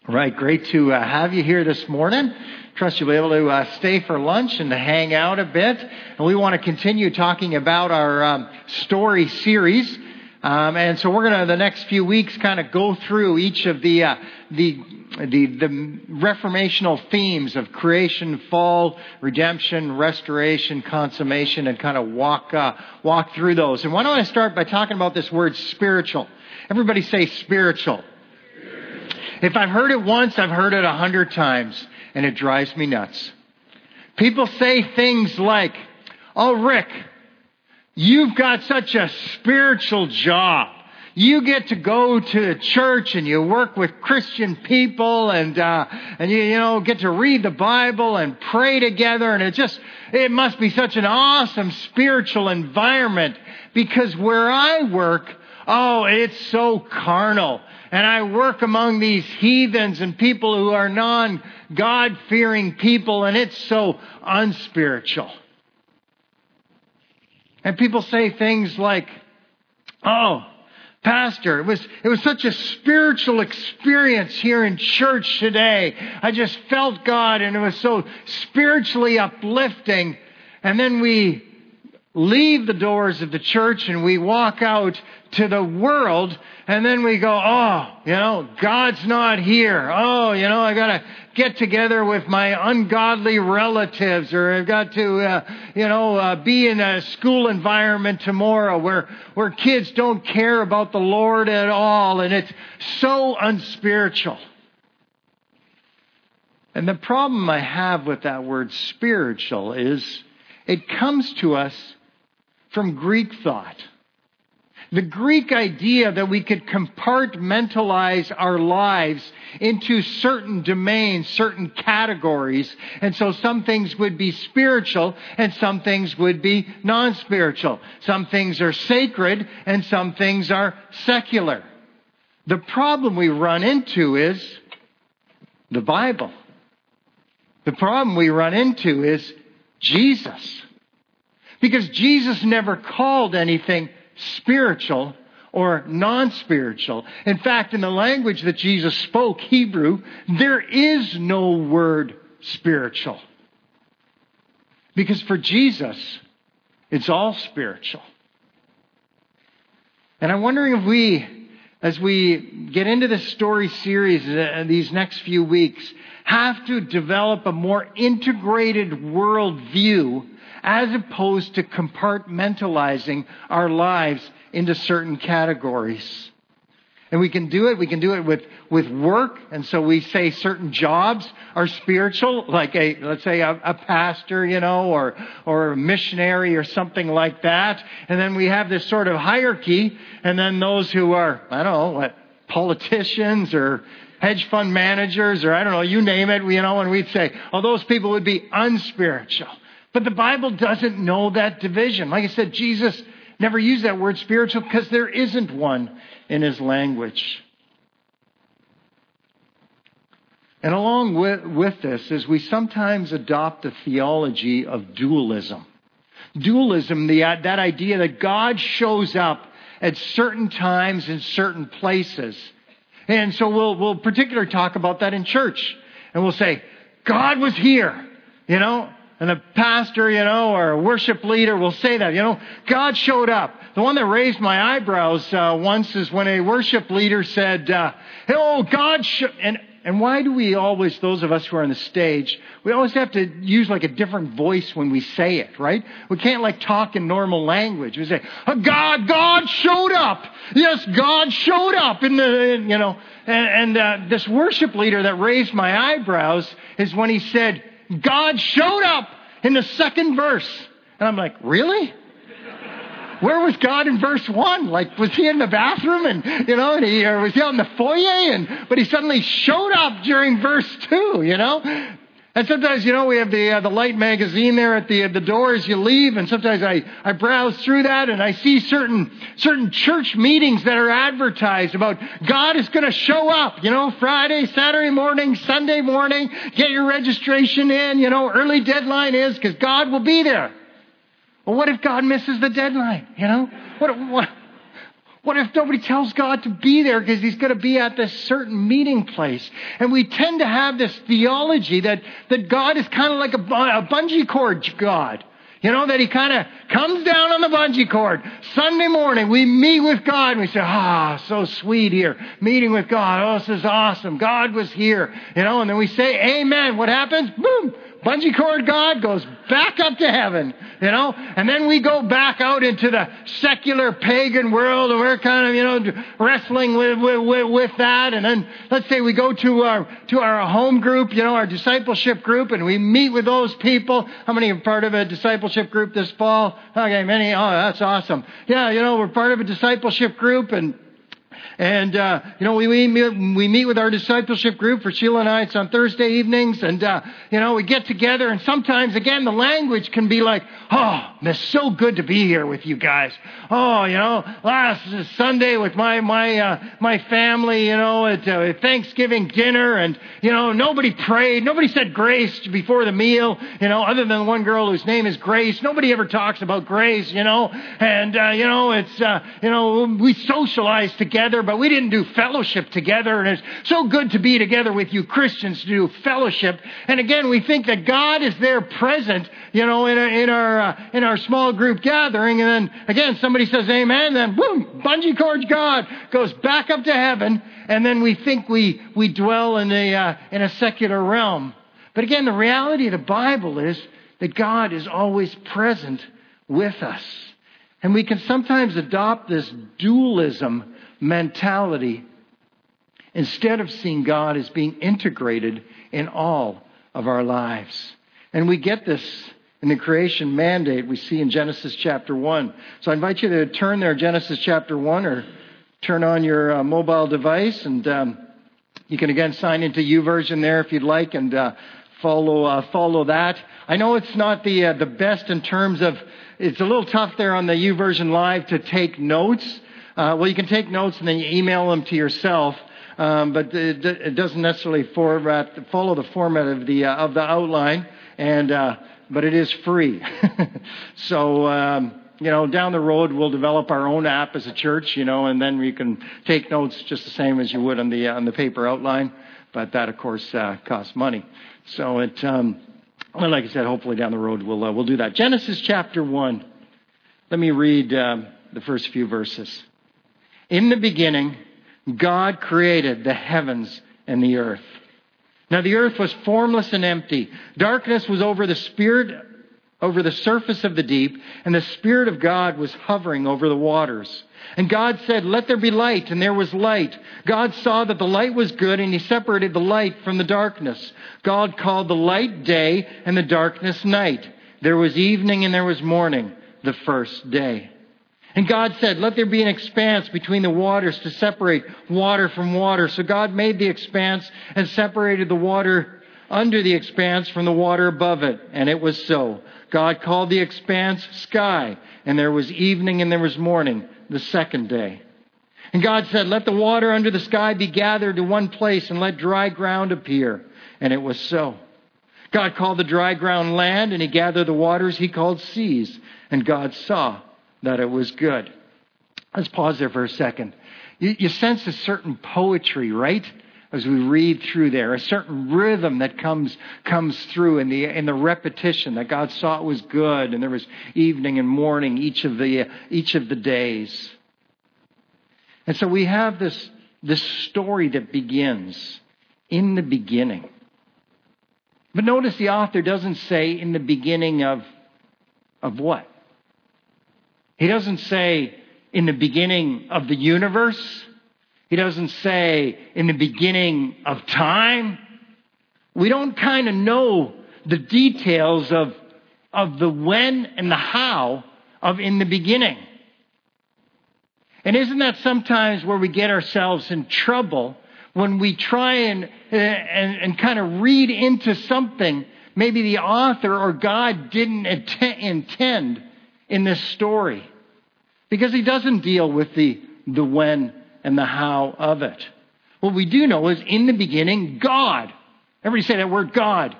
Right, great to have you here this morning. Trust you'll be able to stay for lunch and to hang out a bit. And we want to continue talking about our story series. And so we're going to, the next few weeks, kind of go through each of the reformational themes of creation, fall, redemption, restoration, consummation, and kind of walk through those. And why don't I start by talking about this word spiritual? Everybody say spiritual. If I've heard it once, I've heard it 100 times, and it drives me nuts. People say things like, "Oh, Rick, you've got such a spiritual job. You get to go to church and you work with Christian people and you get to read the Bible and pray together, and it must be such an awesome spiritual environment because where I work, it's so carnal. And I work among these heathens and people who are non-God-fearing people, and it's so unspiritual." And people say things like, "Oh, Pastor, it was such a spiritual experience here in church today. I just felt God, and it was so spiritually uplifting." And then we leave the doors of the church and we walk out to the world, and then we go, God's not here. I got to get together with my ungodly relatives, or I've got to, be in a school environment tomorrow where kids don't care about the Lord at all, and it's so unspiritual. And the problem I have with that word spiritual is it comes to us from Greek thought. The Greek idea that we could compartmentalize our lives into certain domains, certain categories. And so some things would be spiritual and some things would be non-spiritual. Some things are sacred and some things are secular. The problem we run into is the Bible. The problem we run into is Jesus. Because Jesus never called anything spiritual or non-spiritual. In fact, in the language that Jesus spoke, Hebrew, there is no word spiritual. Because for Jesus, it's all spiritual. And I'm wondering if we, as we get into this story series these next few weeks, have to develop a more integrated worldview as opposed to compartmentalizing our lives into certain categories. And we can do it with work. And so we say certain jobs are spiritual, like let's say a pastor, or a missionary or something like that. And then we have this sort of hierarchy. And then those who are, politicians or hedge fund managers, or you name it, and we'd say, those people would be unspiritual. But the Bible doesn't know that division. Like I said, Jesus never used that word spiritual because there isn't one in his language. And along with this is we sometimes adopt a theology of dualism. Dualism, that idea that God shows up at certain times in certain places. And so we'll particularly talk about that in church. And we'll say, God was here, And a pastor, or a worship leader will say that, God showed up. The one that raised my eyebrows once is when a worship leader said, God and why do we always, those of us who are on the stage, we always have to use like a different voice when we say it, right? We can't talk in normal language. We say, God showed up. Yes, God showed up this worship leader that raised my eyebrows is when he said, God showed up in the second verse. And I'm like, really? Where was God in verse 1? Was he in the bathroom and was he out in the foyer? But he suddenly showed up during verse 2, And sometimes, we have the Light magazine there at the door as you leave. And sometimes I browse through that and I see certain church meetings that are advertised about God is going to show up, Friday, Saturday morning, Sunday morning, get your registration in, early deadline is because God will be there. Well, what if God misses the deadline? What if nobody tells God to be there because he's going to be at this certain meeting place? And we tend to have this theology that God is kind of like a bungee cord God. You know, that he kind of comes down on the bungee cord. Sunday morning, we meet with God and we say, so sweet here. Meeting with God. Oh, this is awesome. God was here. You know, and then we say, amen. What happens? Boom. Bungee cord God goes back up to heaven, you know, and then we go back out into the secular pagan world and we're kind of, you know, wrestling with that. And then let's say we go to our home group, you know, our discipleship group, and we meet with those people. How many are part of a discipleship group this fall? Okay, many. Oh, that's awesome. Yeah, you know, we're part of a discipleship group, and you know, we meet with our discipleship group. For Sheila and I, it's on Thursday evenings. And, you know, we get together. And sometimes, again, the language can be like, oh, it's so good to be here with you guys. Oh, you know, last Sunday with my family, you know, at Thanksgiving dinner. And, you know, nobody prayed. Nobody said grace before the meal, you know, other than one girl whose name is Grace. Nobody ever talks about grace, you know. And, you know, it's, you know, we socialize together, but we didn't do fellowship together. And it's so good to be together with you Christians to do fellowship. And again, we think that God is there present, you know, in our small group gathering. And then again, somebody says amen, then boom, bungee cords God goes back up to heaven. And then we think we dwell in a secular realm. But again, the reality of the Bible is that God is always present with us. And we can sometimes adopt this dualism mentality instead of seeing God as being integrated in all of our lives. And we get this in the creation mandate we see in Genesis chapter 1. So I invite you to turn there, Genesis chapter 1, or turn on your mobile device, and you can again sign into YouVersion there if you'd like, and follow that. I know it's not the best in terms of, it's a little tough there on the YouVersion Live to take notes. Well, you can take notes and then you email them to yourself, but it doesn't necessarily follow the format of the outline, but it is free. So, you know, down the road we'll develop our own app as a church, you know, and then we can take notes just the same as you would on the paper outline. But that, of course, costs money. So well, like I said, hopefully down the road we'll do that. Genesis chapter 1. Let me read the first few verses. In the beginning, God created the heavens and the earth. Now the earth was formless and empty. Darkness was over the surface of the deep, and the Spirit of God was hovering over the waters. And God said, "Let there be light," and there was light. God saw that the light was good, and he separated the light from the darkness. God called the light day, and the darkness night. There was evening and there was morning, the first day. And God said, "Let there be an expanse between the waters to separate water from water." So God made the expanse and separated the water under the expanse from the water above it. And it was so. God called the expanse sky. And there was evening and there was morning, the second day. And God said, "Let the water under the sky be gathered to one place, and let dry ground appear." And it was so. God called the dry ground land, and he gathered the waters he called seas. And God saw that it was good. Let's pause there for a second. You sense a certain poetry, right? As we read through there, a certain rhythm that comes through in the repetition that God saw it was good, and there was evening and morning each of the days. And so we have this story that begins in the beginning. But notice the author doesn't say in the beginning of what? He doesn't say in the beginning of the universe. He doesn't say in the beginning of time. We don't kind of know the details of the when and the how of in the beginning. And isn't that sometimes where we get ourselves in trouble when we try and kind of read into something maybe the author or God didn't intend in this story? Because he doesn't deal with the when and the how of it. What we do know is in the beginning, God. Everybody say that word, God.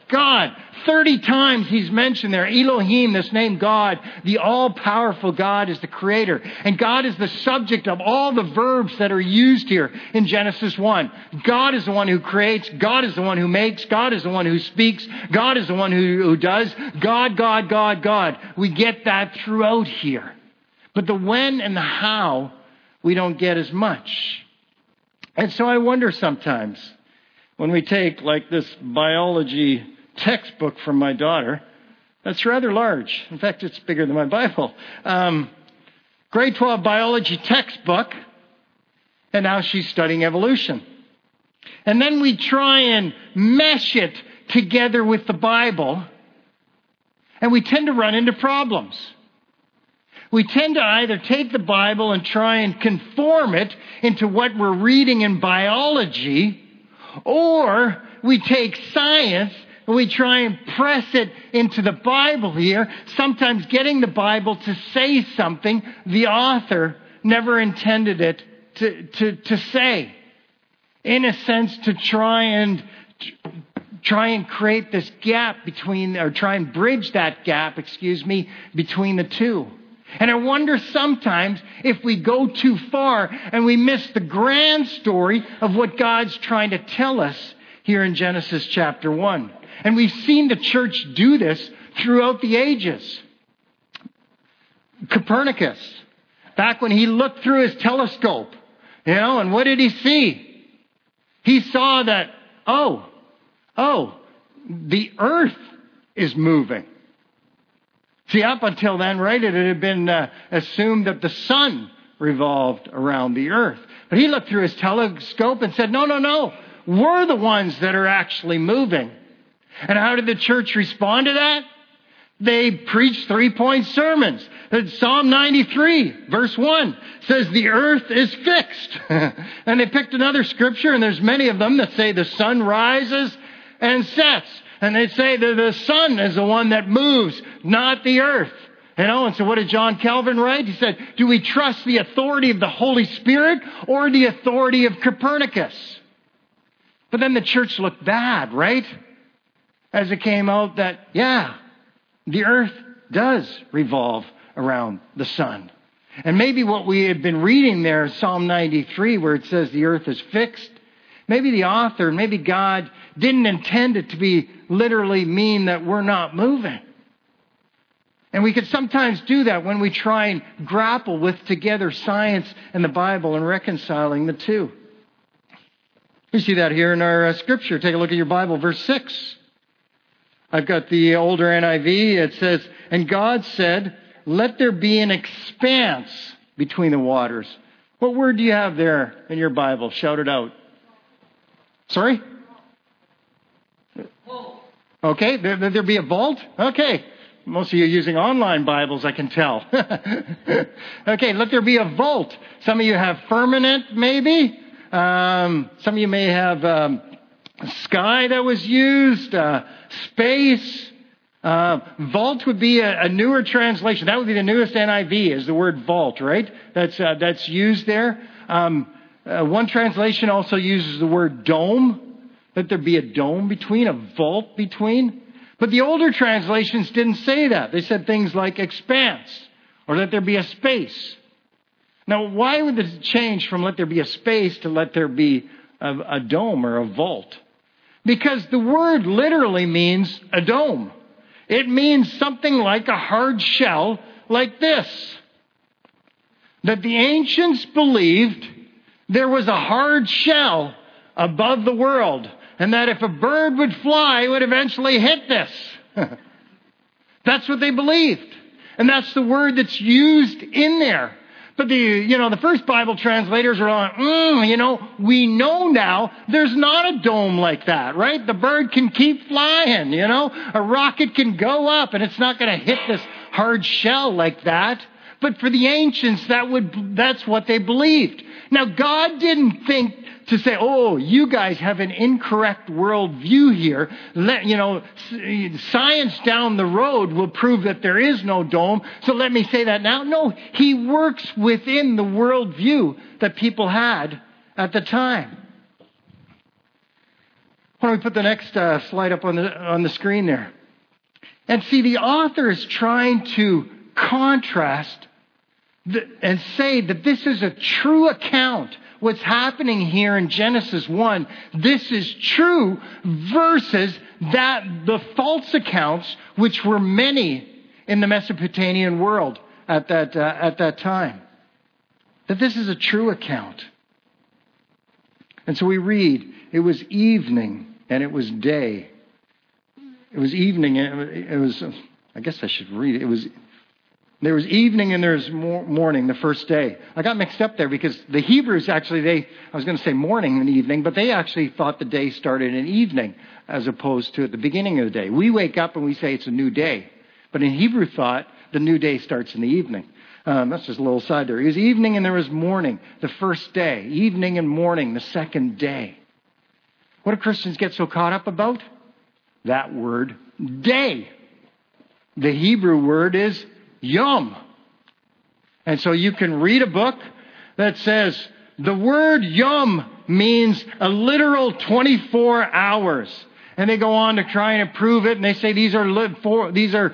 God. 30 times he's mentioned there. Elohim, this name God, the all-powerful God is the creator. And God is the subject of all the verbs that are used here in Genesis 1. God is the one who creates. God is the one who makes. God is the one who speaks. God is the one who does. God, God, God, God. We get that throughout here. But the when and the how, we don't get as much. And so I wonder sometimes, when we take like this biology textbook from my daughter, that's rather large. In fact, it's bigger than my Bible. Grade 12 biology textbook, and now she's studying evolution. And then we try and mesh it together with the Bible, and we tend to run into problems. We tend to either take the Bible and try and conform it into what we're reading in biology, or we take science and we try and press it into the Bible here, sometimes getting the Bible to say something the author never intended it to say. In a sense, to try and create this gap between, or try and bridge that gap, between the two. And I wonder sometimes if we go too far and we miss the grand story of what God's trying to tell us here in Genesis chapter 1. And we've seen the church do this throughout the ages. Copernicus, back when he looked through his telescope, and what did he see? He saw that, the earth is moving. See, up until then, right, it had been assumed that the sun revolved around the earth. But he looked through his telescope and said, no, we're the ones that are actually moving. And how did the church respond to that? They preached 3-point sermons. Psalm 93, verse 1, says the earth is fixed. And they picked another scripture, and there's many of them that say the sun rises and sets. And they say that the sun is the one that moves, not the earth. And so what did John Calvin write? He said, do we trust the authority of the Holy Spirit or the authority of Copernicus? But then the church looked bad, right? As it came out that, the earth does revolve around the sun. And maybe what we had been reading there, Psalm 93, where it says the earth is fixed, maybe the author, maybe God didn't intend it to be literally mean that we're not moving. And we could sometimes do that when we try and grapple with together science and the Bible and reconciling the two. You see that here in our scripture. Take a look at your Bible, verse 6. I've got the older NIV. It says, and God said, let there be an expanse between the waters. What word do you have there in your Bible? Shout it out. Sorry? Okay, there be a vault? Okay. Most of you are using online Bibles, I can tell. Okay, let there be a vault. Some of you have firmament, maybe. Some of you may have sky that was used, space. Vault would be a newer translation. That would be the newest NIV, is the word vault, right? That's used there. One translation also uses the word dome. Let there be a dome between, a vault between. But the older translations didn't say that. They said things like expanse, or let there be a space. Now, why would this change from let there be a space to let there be a dome or a vault? Because the word literally means a dome. It means something like a hard shell like this. That the ancients believed there was a hard shell above the world, and that if a bird would fly, it would eventually hit this. That's what they believed. And that's the word that's used in there. But the first Bible translators are on, we know now there's not a dome like that, right? The bird can keep flying, a rocket can go up and it's not going to hit this hard shell like that. But for the ancients, that's what they believed. Now, God didn't think to say, you guys have an incorrect worldview here. Science down the road will prove that there is no dome, so let me say that now. No, he works within the worldview that people had at the time. Why don't we put the next slide up on the screen there? And see, the author is trying to contrast and say that this is a true account. What's happening here in Genesis 1, this is true versus the false accounts, which were many in the Mesopotamian world at that time. That this is a true account. And so we read, it was evening and it was day. It was evening and it was, I guess I should read it. There was evening and there was morning, the first day. I got mixed up there because the Hebrews actually, I was going to say morning and evening, but they actually thought the day started in evening as opposed to at the beginning of the day. We wake up and we say it's a new day. But in Hebrew thought, the new day starts in the evening. That's just a little side there. It was evening and there was morning, the first day. Evening and morning, the second day. What do Christians get so caught up about? That word, day. The Hebrew word is yom. And so you can read a book that says the word yom means a literal 24 hours. And they go on to try and prove it. And they say these are literal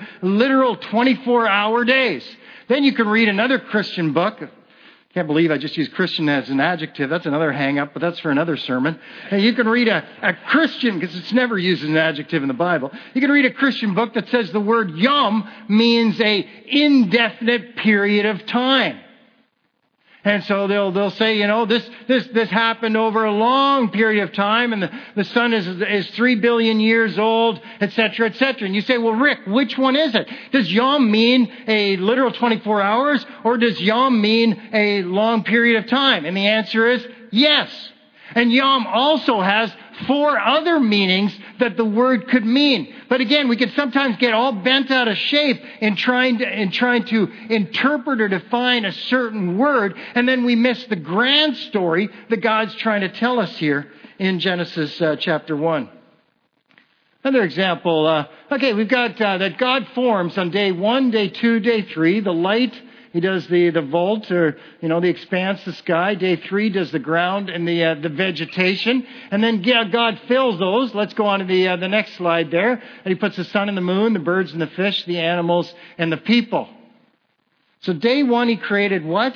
24-hour days. Then you can read another Christian book. I can't believe I just used Christian as an adjective. That's another hang-up, but that's for another sermon. And you can read a Christian, because it's never used as an adjective in the Bible. You can read a Christian book that says the word yom means a indefinite period of time. And so they'll say, this happened over a long period of time, and the sun is 3 billion years old, etc., etc. And you say, well, Rick, which one is it? Does yom mean a literal 24 hours, or does yom mean a long period of time? And the answer is yes. And yom also has 4 other meanings that the word could mean. But again, we can sometimes get all bent out of shape in trying to interpret or define a certain word, and then we miss the grand story that God's trying to tell us here in Genesis chapter 1. Another example, we've got that God forms on day 1, day 2, day 3, the light. He does the vault, or, the expanse, the sky. Day 3 does the ground and the vegetation. And then God fills those. Let's go on to the next slide there. And He puts the sun and the moon, the birds and the fish, the animals and the people. So day 1 He created what?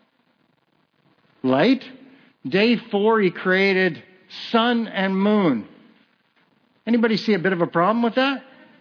Light. Day 4 He created sun and moon. Anybody see a bit of a problem with that?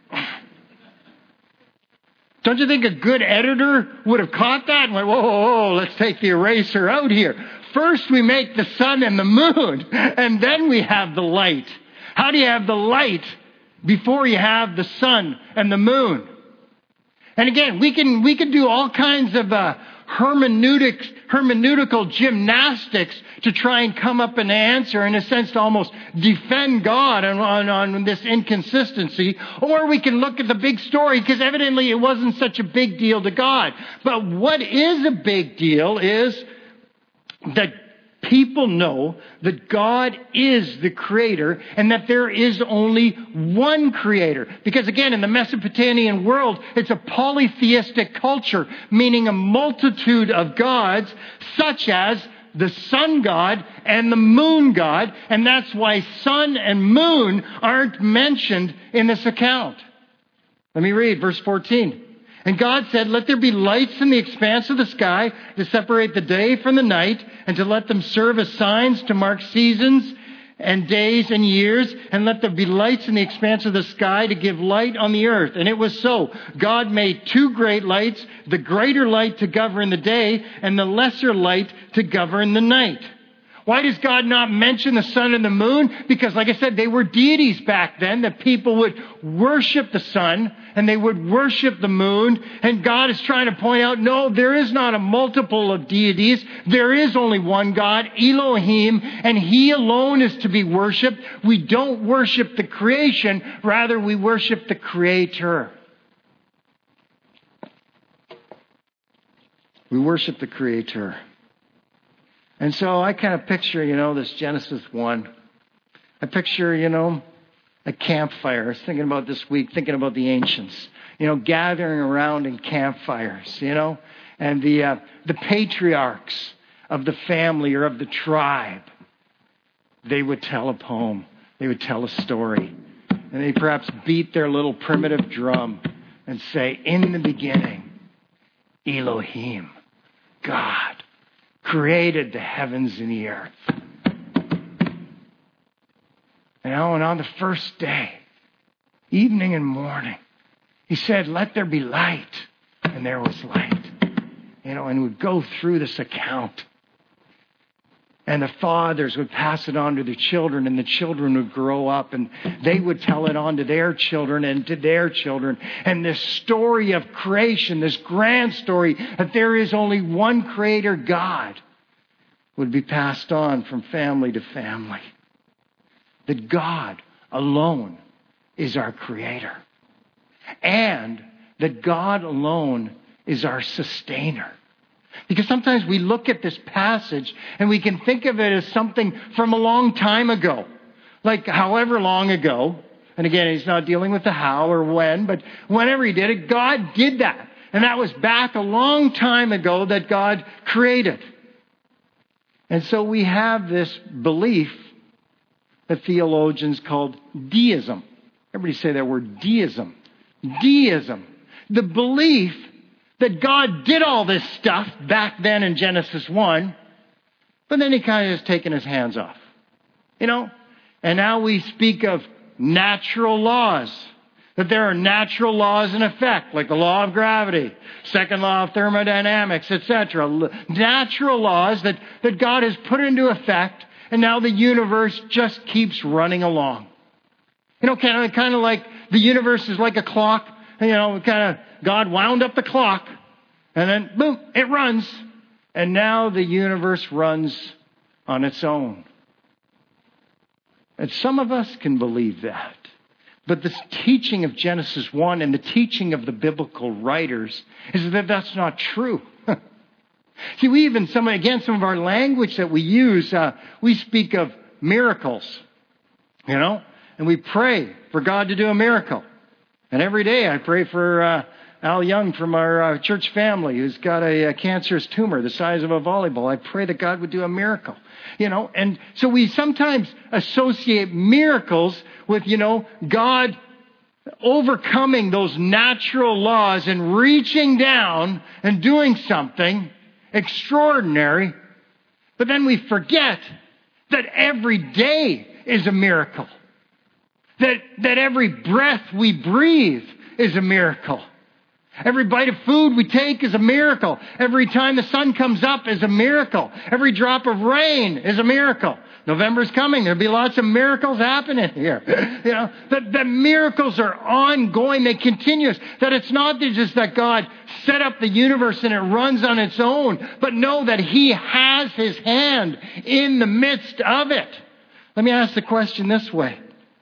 Don't you think a good editor would have caught that and went, whoa, let's take the eraser out here. First we make the sun and the moon, and then we have the light. How do you have the light before you have the sun and the moon? And again, we can do all kinds of hermeneutical gymnastics to try and come up an answer, in a sense to almost defend God on this inconsistency. Or we can look at the big story, because evidently it wasn't such a big deal to God. But what is a big deal is that people know that God is the creator and that there is only one creator. Because again, in the Mesopotamian world, it's a polytheistic culture, meaning a multitude of gods, such as the sun god and the moon god. And that's why sun and moon aren't mentioned in this account. Let me read verse 14. And God said, let there be lights in the expanse of the sky to separate the day from the night, and to let them serve as signs to mark seasons and days and years, and let there be lights in the expanse of the sky to give light on the earth. And it was so. God made 2 great lights, the greater light to govern the day, and the lesser light to govern the night. Why does God not mention the sun and the moon? Because, like I said, they were deities back then, that people would worship the sun and they would worship the moon. And God is trying to point out, no, there is not a multiple of deities. There is only one God, Elohim, and He alone is to be worshipped. We don't worship the creation, rather we worship the Creator. We worship the Creator. And so I kind of picture, this Genesis 1. I picture, a campfire. I was thinking about this week, thinking about the ancients, gathering around in campfires, and the patriarchs of the family or of the tribe, they would tell a poem. they would tell a story. And they perhaps beat their little primitive drum and say, in the beginning, Elohim, God, created the heavens and the earth. And on the first day, evening and morning, He said, let there be light. And there was light. And we'd go through this account. And the fathers would pass it on to their children, and the children would grow up, and they would tell it on to their children and to their children. And this story of creation, this grand story that there is only one Creator God, would be passed on from family to family. That God alone is our Creator. And that God alone is our sustainer. Because sometimes we look at this passage and we can think of it as something from a long time ago. Like however long ago. And again, He's not dealing with the how or when, but whenever He did it, God did that. And that was back a long time ago that God created. And so we have this belief that theologians called deism. Everybody say that word, deism. Deism. The belief that God did all this stuff back then in Genesis 1, but then He kind of has taken His hands off. And now we speak of natural laws. That there are natural laws in effect, like the law of gravity, second law of thermodynamics, etc. Natural laws that God has put into effect, and now the universe just keeps running along. Kind of like the universe is like a clock. God wound up the clock, and then, boom, it runs. And now the universe runs on its own. And some of us can believe that. But the teaching of Genesis 1 and the teaching of the biblical writers is that that's not true. See, we even, some of our language that we use, we speak of miracles, and we pray for God to do a miracle. And every day I pray for Al Young from our church family who's got a cancerous tumor the size of a volleyball. I pray that God would do a miracle. And so we sometimes associate miracles with, God overcoming those natural laws and reaching down and doing something extraordinary. But then we forget that every day is a miracle. That every breath we breathe is a miracle. Every bite of food we take is a miracle. Every time the sun comes up is a miracle. Every drop of rain is a miracle. November's coming. There'll be lots of miracles happening here. That miracles are ongoing. They continuous. That it's not just that God set up the universe and it runs on its own, but know that He has His hand in the midst of it. Let me ask the question this way.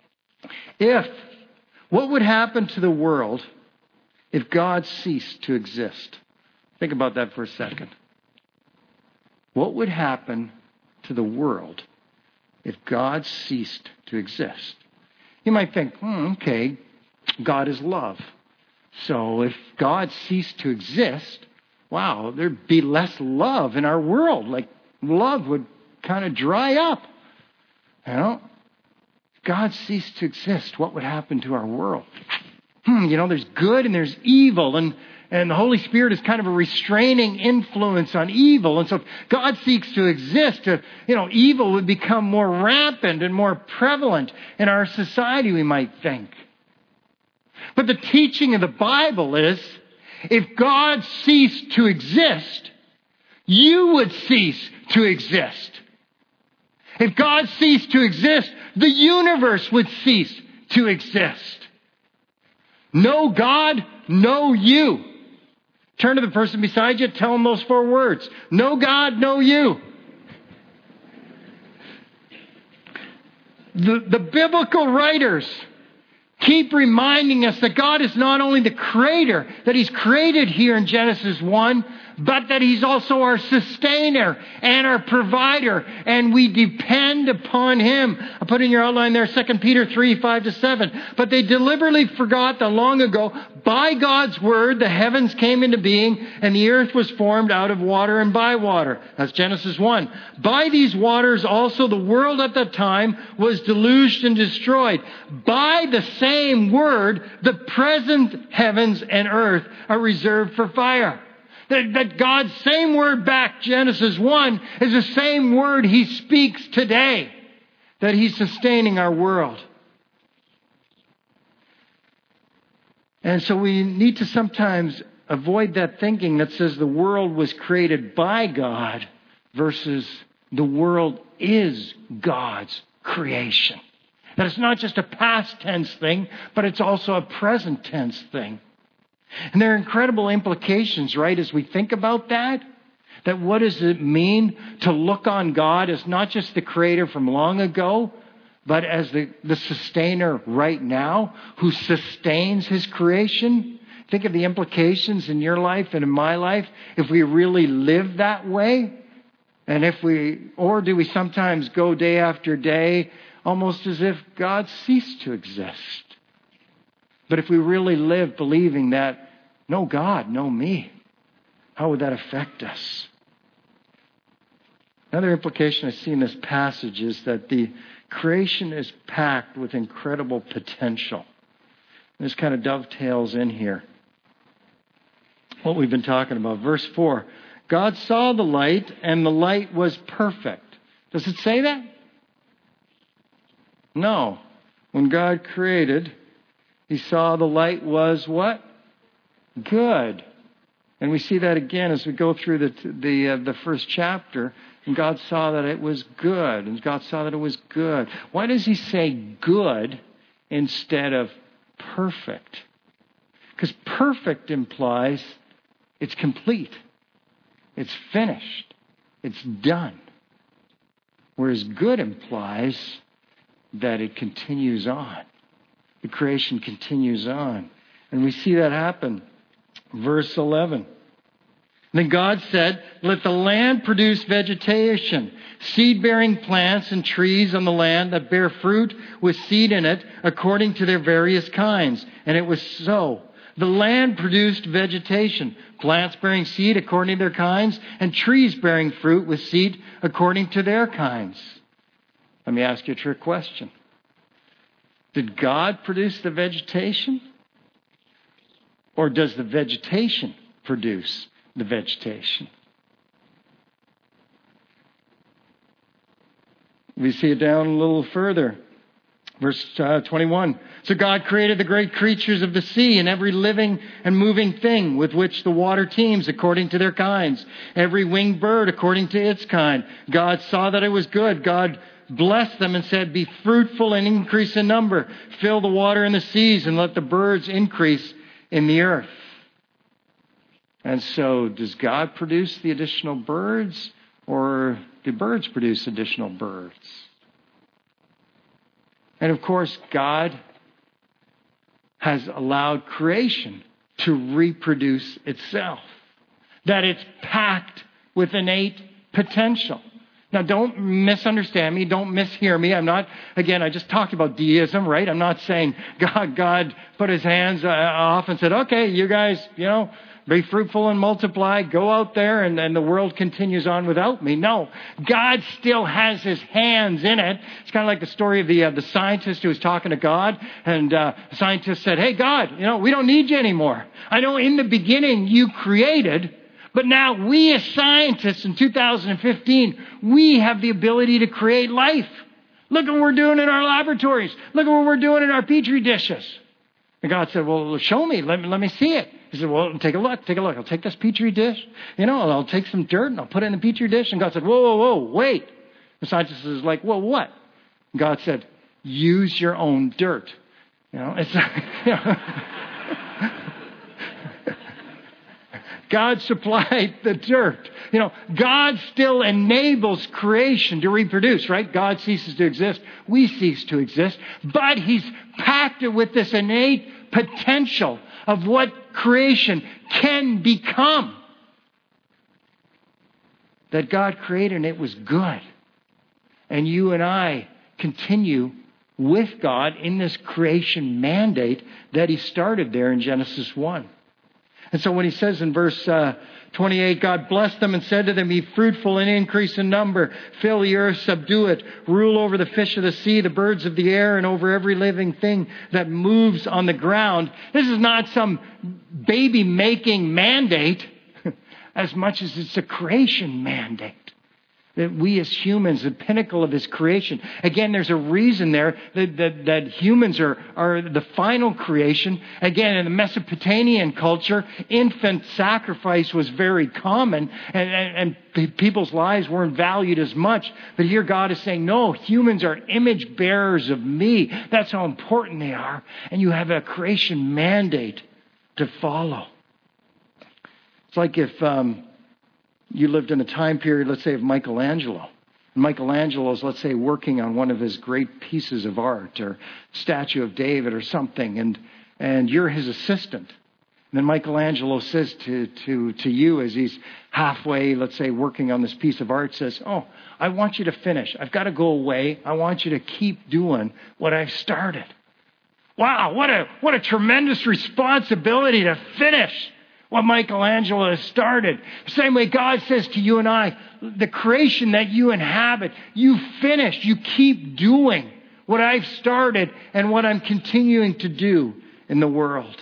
What would happen to the world if God ceased to exist? Think about that for a second. What would happen to the world if God ceased to exist? You might think, okay, God is love. So if God ceased to exist, wow, there'd be less love in our world. Like love would kind of dry up. If God ceased to exist, what would happen to our world? There's good and there's evil, and the Holy Spirit is kind of a restraining influence on evil. And so if God seeks to exist, evil would become more rampant and more prevalent in our society, we might think. But the teaching of the Bible is, if God ceased to exist, you would cease to exist. If God ceased to exist, the universe would cease to exist. No God, no you. Turn to the person beside you, tell them those 4 words. No God, no you. The biblical writers keep reminding us that God is not only the creator, that He's created here in Genesis 1, but that He's also our sustainer and our provider, and we depend upon Him. I put in your outline there 2 Peter 3, 5-7. But they deliberately forgot that long ago, by God's word, the heavens came into being, and the earth was formed out of water and by water. That's Genesis 1. By these waters also the world at that time was deluged and destroyed. By the same word, the present heavens and earth are reserved for fire. That God's same word back, Genesis 1, is the same word He speaks today. That He's sustaining our world. And so we need to sometimes avoid that thinking that says the world was created by God versus the world is God's creation. That it's not just a past tense thing, but it's also a present tense thing. And there are incredible implications, right, as we think about that. That what does it mean to look on God as not just the creator from long ago, but as the sustainer right now who sustains His creation? Think of the implications in your life and in my life if we really live that way. And or do we sometimes go day after day almost as if God ceased to exist? But if we really live believing that, no God, no me, how would that affect us? Another implication I see in this passage is that the creation is packed with incredible potential. And this kind of dovetails in here what we've been talking about. Verse 4, God saw the light, and the light was perfect. Does it say that? No. When God created, He saw the light was what? Good. And we see that again as we go through the first chapter. And God saw that it was good. And God saw that it was good. Why does He say good instead of perfect? Because perfect implies it's complete. It's finished. It's done. Whereas good implies that it continues on. The creation continues on. And we see that happen. Verse 11. Then God said, let the land produce vegetation, seed-bearing plants and trees on the land that bear fruit with seed in it according to their various kinds. And it was so. The land produced vegetation, plants bearing seed according to their kinds, and trees bearing fruit with seed according to their kinds. Let me ask you a trick question. Did God produce the vegetation? Or does the vegetation produce the vegetation? We see it down a little further. Verse 21. So God created the great creatures of the sea and every living and moving thing with which the water teems according to their kinds. Every winged bird according to its kind. God saw that it was good. God blessed them and said, be fruitful and increase in number. Fill the water in the seas and let the birds increase in the earth. And so does God produce the additional birds, or do birds produce additional birds? And of course, God has allowed creation to reproduce itself. That it's packed with innate potential. Now, don't misunderstand me. Don't mishear me. I just talked about deism, right? I'm not saying God put His hands off and said, okay, you guys, be fruitful and multiply. Go out there and the world continues on without me. No, God still has His hands in it. It's kind of like the story of the scientist who was talking to God. And the scientist said, hey, God, we don't need you anymore. I know in the beginning you created, but now we as scientists in 2015, we have the ability to create life. Look at what we're doing in our laboratories. Look at what we're doing in our petri dishes. And God said, well, show me. Let me see it. He said, well, take a look. I'll take this petri dish. I'll take some dirt and I'll put it in the petri dish. And God said, whoa, wait. The scientist is like, well, what? And God said, use your own dirt. God supplied the dirt. God still enables creation to reproduce, right? God ceases to exist. We cease to exist. But He's packed it with this innate potential of what creation can become. that God created and it was good. And you and I continue with God in this creation mandate that he started there in Genesis 1. And so when he says in verse 28, God blessed them and said to them, be fruitful and increase in number, fill the earth, subdue it, rule over the fish of the sea, the birds of the air, and over every living thing that moves on the ground. This is not some baby-making mandate as much as it's a creation mandate. That we as humans, the pinnacle of his creation. Again, there's a reason there that humans are the final creation. Again, in the Mesopotamian culture, infant sacrifice was very common and people's lives weren't valued as much. But here God is saying, no, humans are image bearers of me. That's how important they are. And you have a creation mandate to follow. It's like if you lived in a time period, let's say, of Michelangelo. Michelangelo's, let's say, working on one of his great pieces of art or statue of David or something, and you're his assistant. And then Michelangelo says to you as he's halfway, let's say, working on this piece of art, says, oh, I want you to finish. I've got to go away. I want you to keep doing what I've started. Wow, what a tremendous responsibility to finish what Michelangelo has started. The same way God says to you and I, the creation that you inhabit, you finished. You keep doing what I've started and what I'm continuing to do in the world.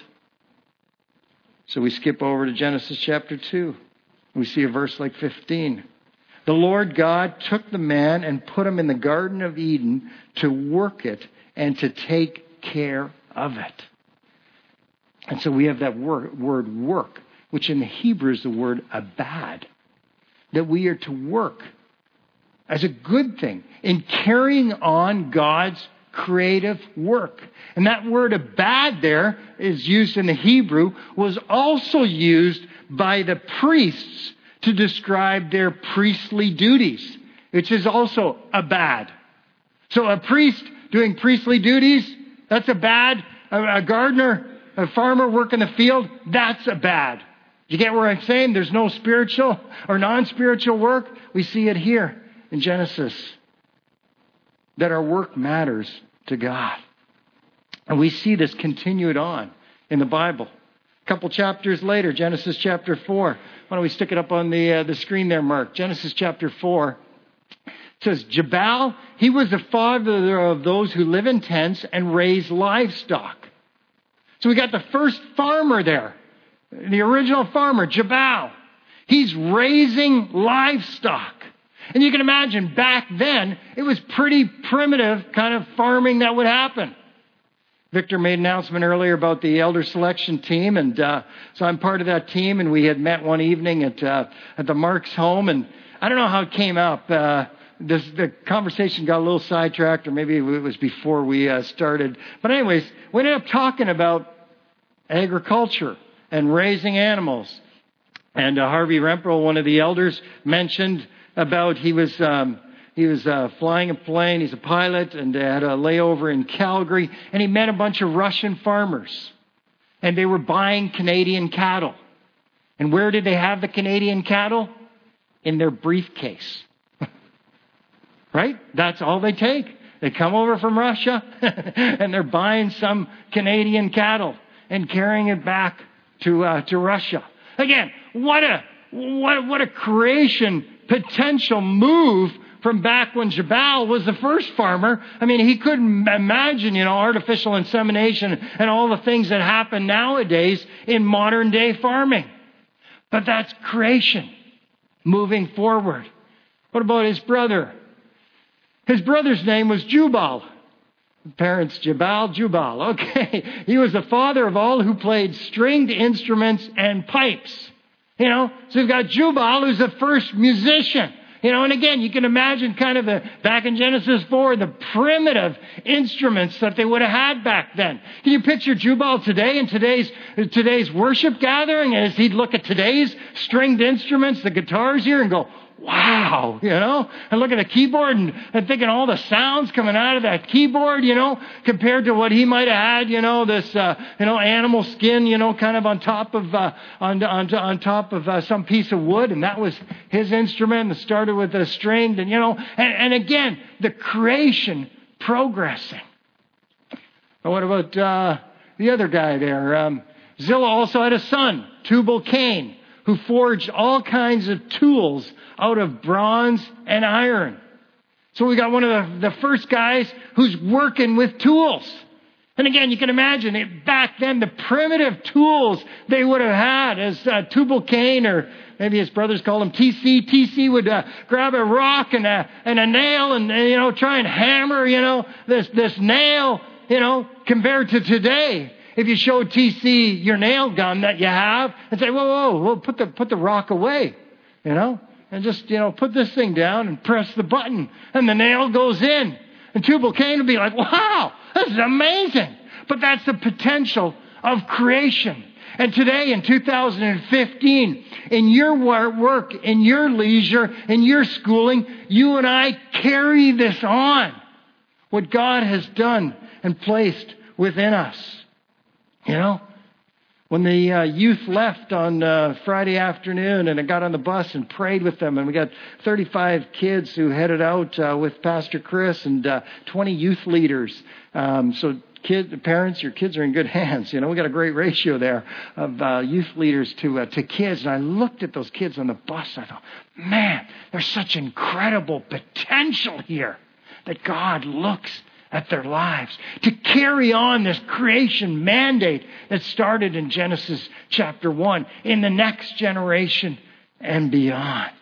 So we skip over to Genesis chapter 2. We see a verse like 15. The Lord God took the man and put him in the Garden of Eden to work it and to take care of it. And so we have that word work, which in the Hebrew is the word abad. That we are to work as a good thing in carrying on God's creative work. And that word abad there is used in the Hebrew, was also used by the priests to describe their priestly duties, which is also abad. So a priest doing priestly duties, that's abad. A gardener, a farmer working the field, that's abad. You get where I'm saying? There's no spiritual or non-spiritual work. We see it here in Genesis, that our work matters to God. And we see this continued on in the Bible. A couple chapters later, Genesis chapter 4. Why don't we stick it up on the screen there, Mark? Genesis chapter 4. It says, Jabal, he was the father of those who live in tents and raise livestock. So we got the first farmer there. The original farmer, Jabal. He's raising livestock. And you can imagine back then, it was pretty primitive kind of farming that would happen. Victor made an announcement earlier about the elder selection team. And so I'm part of that team. And we had met one evening at the Marks home. And I don't know how it came up. The conversation got a little sidetracked, or maybe it was before we started. But anyways, we ended up talking about agriculture and raising animals. And Harvey Rempel, one of the elders, mentioned about he was flying a plane. He's a pilot and had a layover in Calgary. And he met a bunch of Russian farmers. And they were buying Canadian cattle. And where did they have the Canadian cattle? In their briefcase. Right? That's all they take. They come over from Russia and they're buying some Canadian cattle and carrying it back to Russia. Again, what a creation potential move from back when Jabal was the first farmer. I mean, he couldn't imagine, artificial insemination and all the things that happen nowadays in modern day farming. But that's creation moving forward. What about his brother? His brother's name was Jubal. Parents, Jubal. Okay. He was the father of all who played stringed instruments and pipes. So you've got Jubal, who's the first musician. And again, you can imagine kind of back in Genesis 4, the primitive instruments that they would have had back then. Can you picture Jubal today in today's worship gathering as he'd look at today's stringed instruments, the guitars here, and go, wow, and look at the keyboard and thinking all the sounds coming out of that keyboard, compared to what he might have had, this, animal skin, kind of on top of, on top of some piece of wood. And that was his instrument that started with a string and again, the creation progressing. But what about, the other guy there? Zillah also had a son, Tubal-Cain, who forged all kinds of tools out of bronze and iron. So we got one of the first guys who's working with tools. And again, you can imagine it, back then, the primitive tools they would have had as Tubal-Cain, or maybe his brothers called him TC. TC would grab a rock and a nail and try and hammer, this nail, compared to today. If you showed TC your nail gun that you have and say, whoa, put the rock away, and just, put this thing down and press the button and the nail goes in. And Tubal-Cain would be like, wow, this is amazing. But that's the potential of creation. And today in 2015, in your work, in your leisure, in your schooling, you and I carry this on. What God has done and placed within us. When the youth left on Friday afternoon, and I got on the bus and prayed with them, and we got 35 kids who headed out with Pastor Chris and 20 youth leaders. So parents, your kids are in good hands. We got a great ratio there of youth leaders to kids. And I looked at those kids on the bus. I thought, man, there's such incredible potential here that God looks at their lives to carry on this creation mandate that started in Genesis chapter 1 in the next generation and beyond.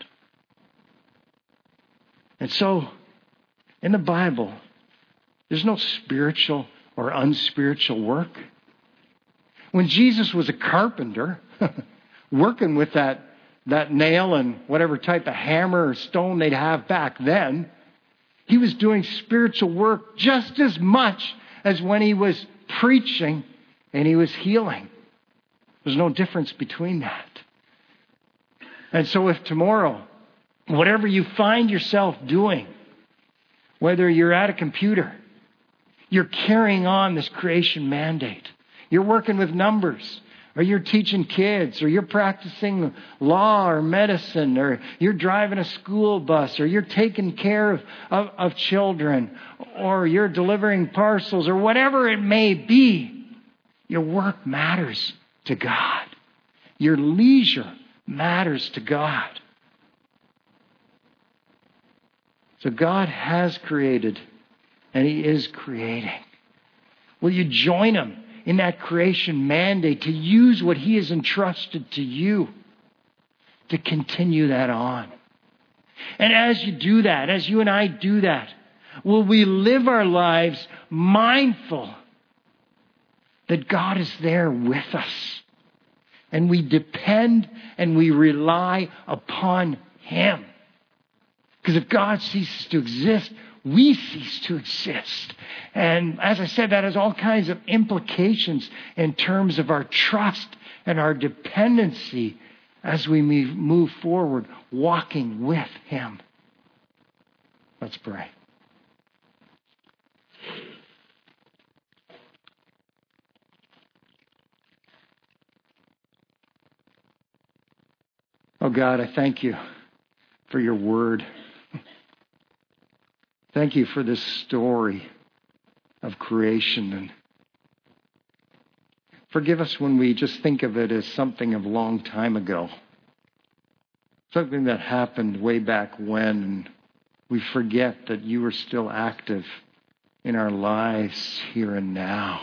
And so, in the Bible, there's no spiritual or unspiritual work. When Jesus was a carpenter, working with that nail and whatever type of hammer or stone they'd have back then, he was doing spiritual work just as much as when he was preaching and he was healing. There's no difference between that. And so if tomorrow, whatever you find yourself doing, whether you're at a computer, you're carrying on this creation mandate, you're working with numbers, or you're teaching kids, or you're practicing law or medicine, or you're driving a school bus, or you're taking care of children, or you're delivering parcels, or whatever it may be, your work matters to God. Your leisure matters to God. So God has created, and He is creating. Will you join Him in that creation mandate to use what He has entrusted to you to continue that on? And as you do that, as you and I do that, will we live our lives mindful that God is there with us, and we depend and we rely upon Him? Because if God ceases to exist, we cease to exist. And as I said, that has all kinds of implications in terms of our trust and our dependency as we move forward, walking with Him. Let's pray. Oh God, I thank You for Your word. Thank You for this story of creation. And forgive us when we just think of it as something of a long time ago. Something that happened way back when. And we forget that You are still active in our lives here and now.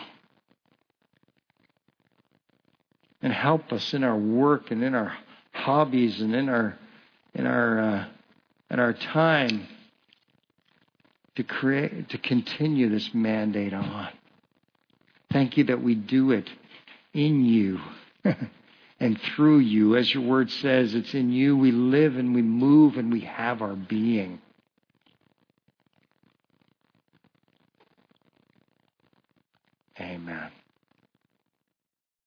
And help us in our work and in our hobbies and in our time to continue this mandate on. Thank You that we do it in You and through You. As Your word says, it's in You we live and we move and we have our being. Amen.